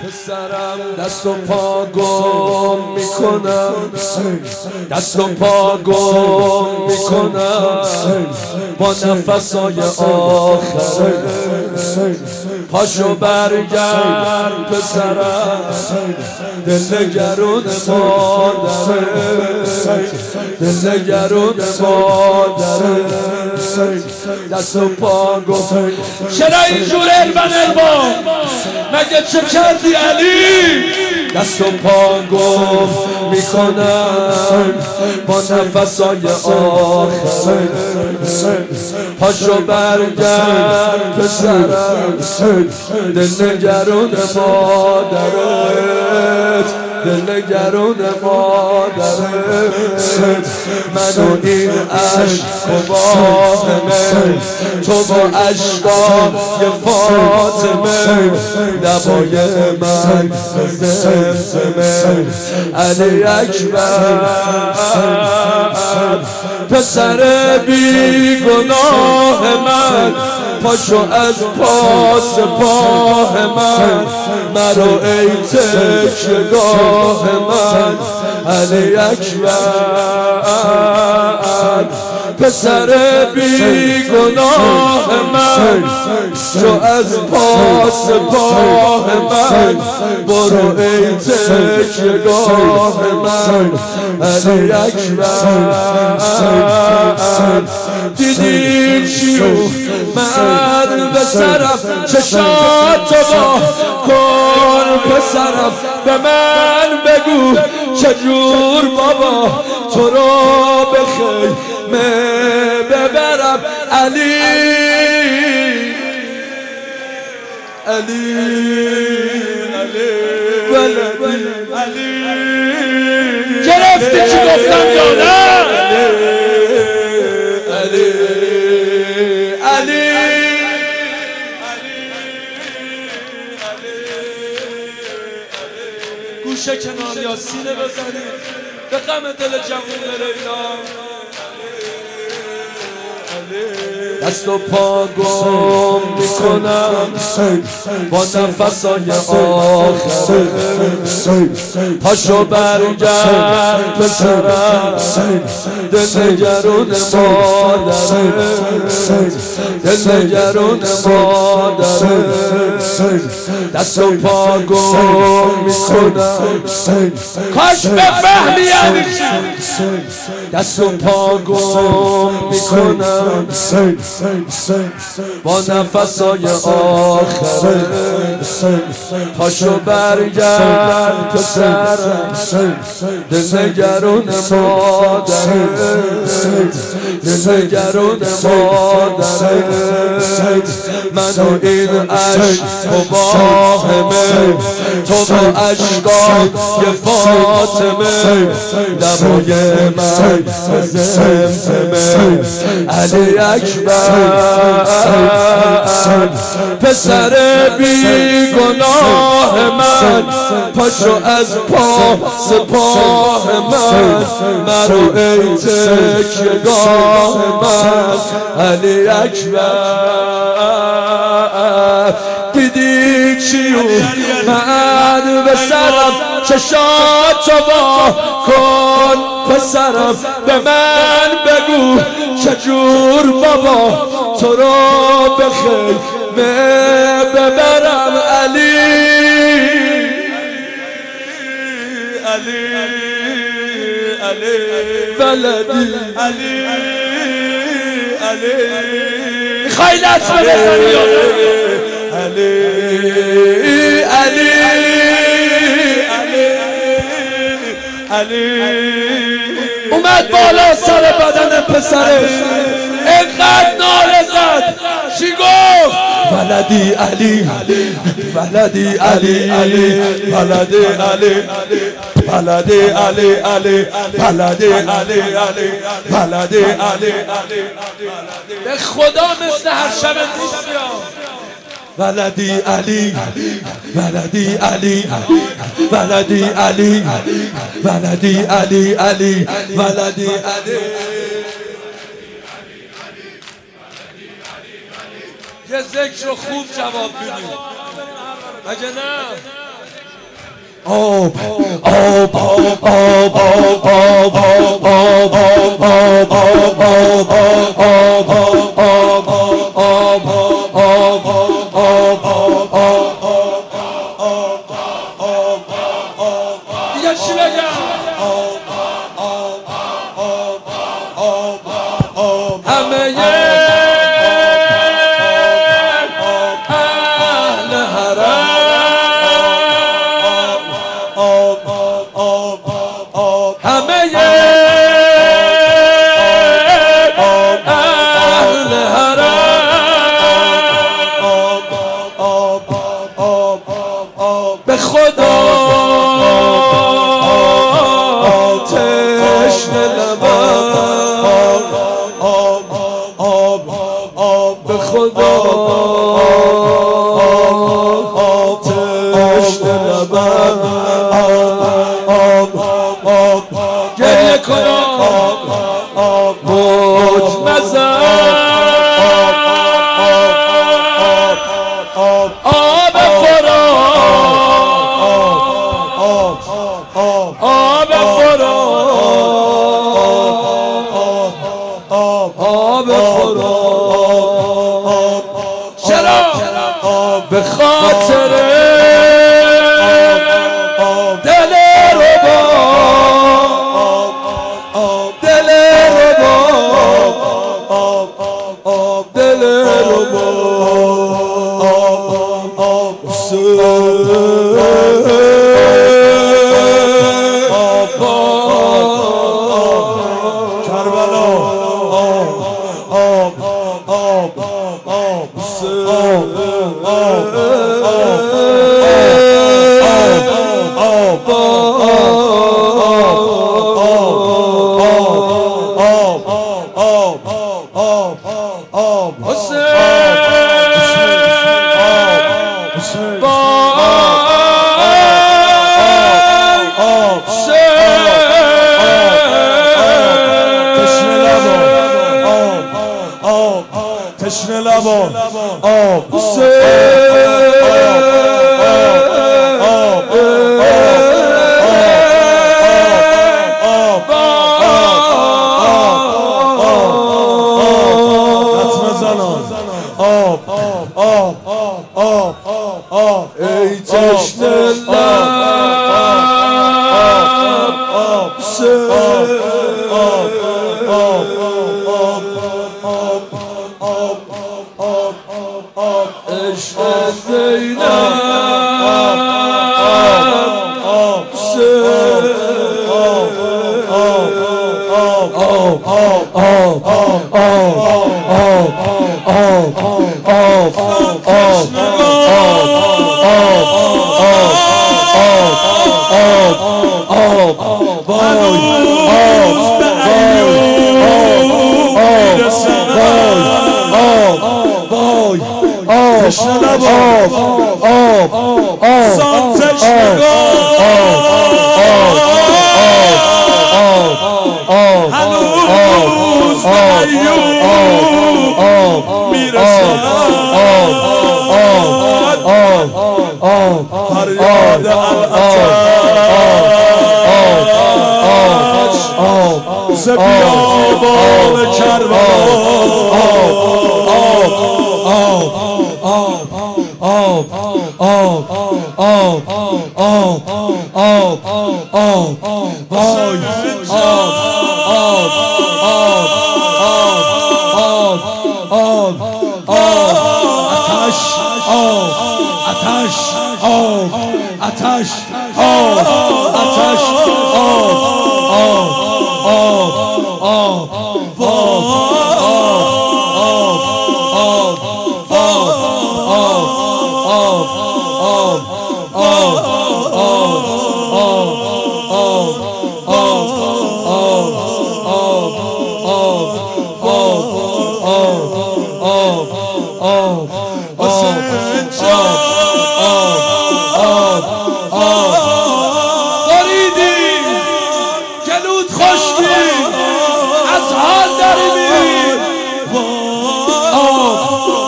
پسرم دست و پا گم میکنم، دست و پا گم میکنم با نفسای آخر. پاشو برگرد پسرم، دل نگرون مادره، دل نگرون مادره. دست و پا گم. چرا اینجور البا مگه چه کردی علی؟ دست و پا گم میکنم با نفسای آخر. پاشو برگرد پسرم، دل نگرون مادرت، دل نگرون مادرت. من و این عشق و باهمه، تو با عشقای فاطمه. لبای من زمزمه علی اکبر، پسر بی گناه من. پاشو از پاس پاه من، مرو ای تکیه‌گاه من. علی اکبر، پسر بی گناه من. شو از پاس پاه من، برو ای تکیه‌گاه من. علی اکبر، دیدی چیو من به سرم، چشاتو با کن پسرم. به من بگو چجور بابا تو رو به خیمه ببرم. علی علی علی علی، گرفتی چی گفتم یا نه؟ علی علی گوشه کنار یا سینه بزنید به غم دل جوون لیلا. دست و پا گم میکنم با نفسای آخر. پاشو برگرد پسرم، دل نگرون مادره، دل نگرون مادره. دست و پا گم میکنم، کاش بفهمی یعنی چی. دست و پا گم میکنم با نفسای آخر. پاشو برگرد پسرم، دل نگرون مادره، دل نگرون مادره. من و این عشق و باهمه، تو با عشقای فاطمه. لبای من زمزمه علی اکبر، پسر بی گناه من. پاشو از پاس پاه من، مرو ای تکیه‌گاه من. علی اکبر، دیدی چیو من به سرم، چشاتو با کن پسرم. به من بگو چجور بابا تو رو به خیمه ببرم. علی علی علی بلدی علی علی. میخوای لطمه بزنی یا علی علی علی. اومد بالا سر بدن پسرش، اینقدر ناله زد. چی گفت؟ ولدی علی، ولدی علی علی، ولدی علی، ولدی علی علی، ولدی علی علی، ولدی علی علی. به خدا مثل هر شب نیست یا ولدی علی، ولدی علی، ولدی علی، ولدی علی علی، ولدی علی. یه ذکر رو خوب جواب بدید مگه نه؟ دیگه چی بگم؟ همه اهل حرم همه اهل حرم به خدا تشنه لبم به خدا تشنه لبم گریه کنم مجمزم آب فرات آب فرات آب فرات چرا به خاطر دل رباب دل رباب دل رباب کربلا تشنه لبان آب ای تشنه عشق تشنه لبان سان تشنگان هنوز به ایوب میرسد فریاد العطش ز بیابان کربلا آتش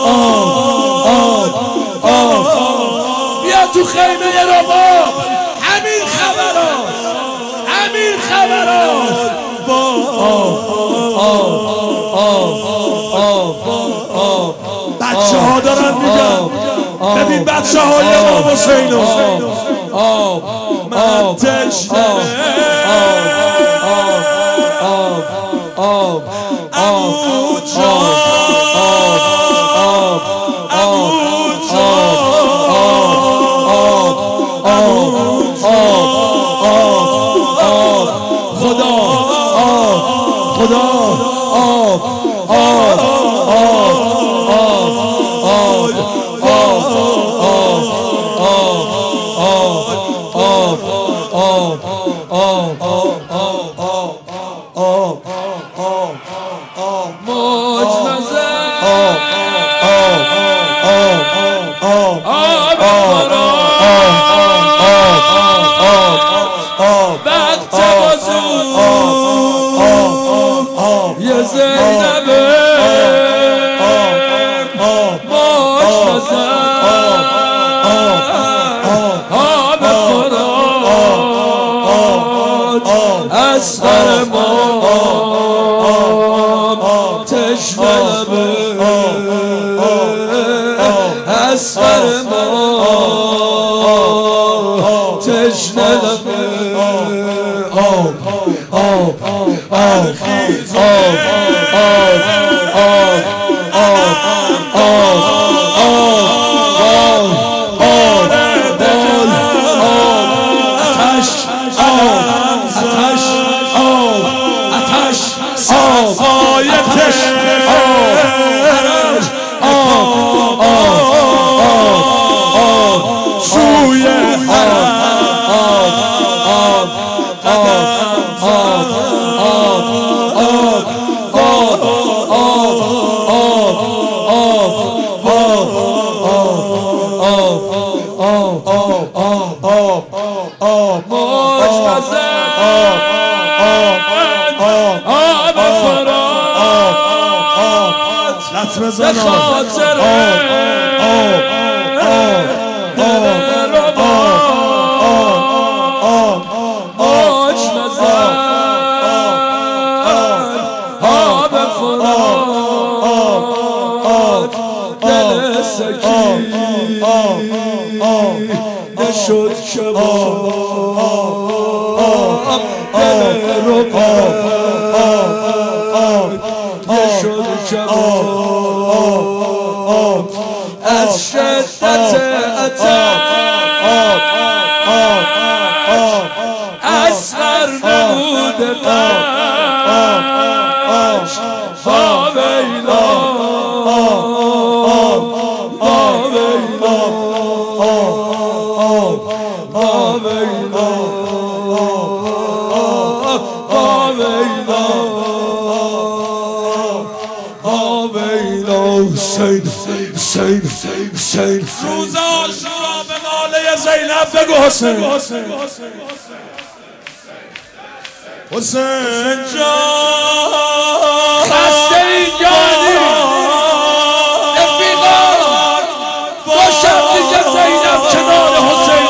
تو خیمه رباب همین خبرات همین خبرات بچه ها دارن میگن ببین بچه های امام حسینو من تشنه عمو جان روز عاشورا به ناله زینب بگو حسین حسین جان خسته اینجانی رفیقا دو شب دیگه زینب کنار حسین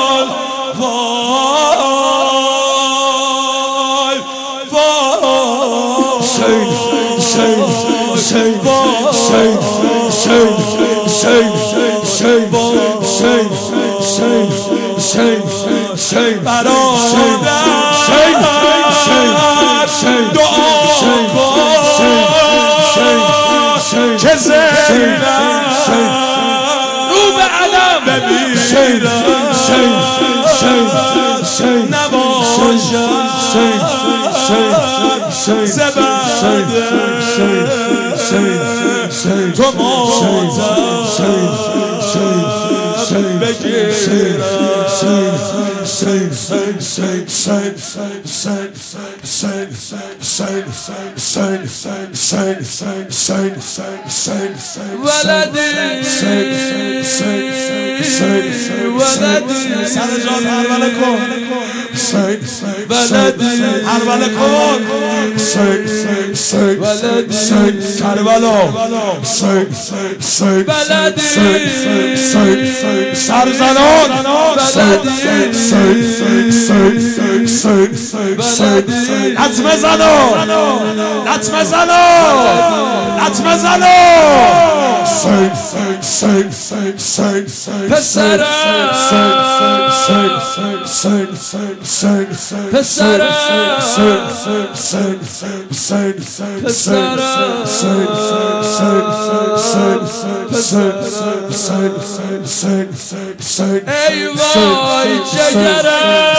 رو به علم تو سرزنان لطمه زنو لطمه زنو لطمه زنو پسرم ای وای جگرم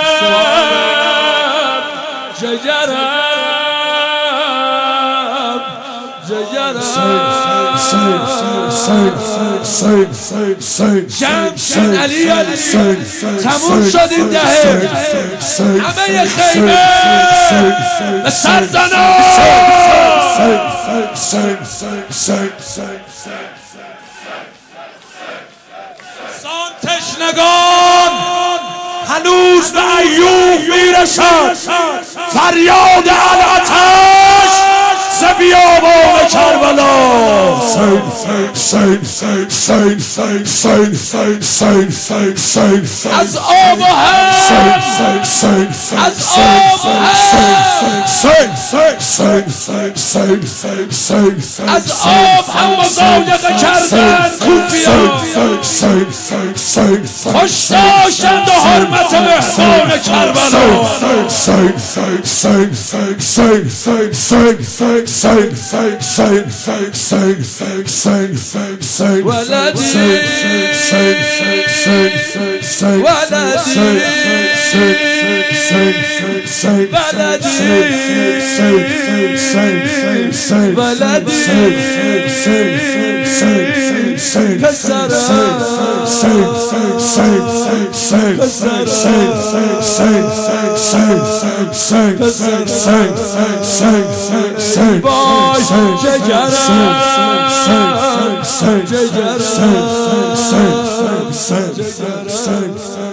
جمشید علی تموم شد این دهه همه خیمه به سر زنان تشنگان هنوز به ایوب میرسد فریاد الآتش ز بیابان کربلا از آب و هم از آب و از آب هم مضایقه کردن کوفیان خوش داشتند و حرمت مهمان کربلا جگرم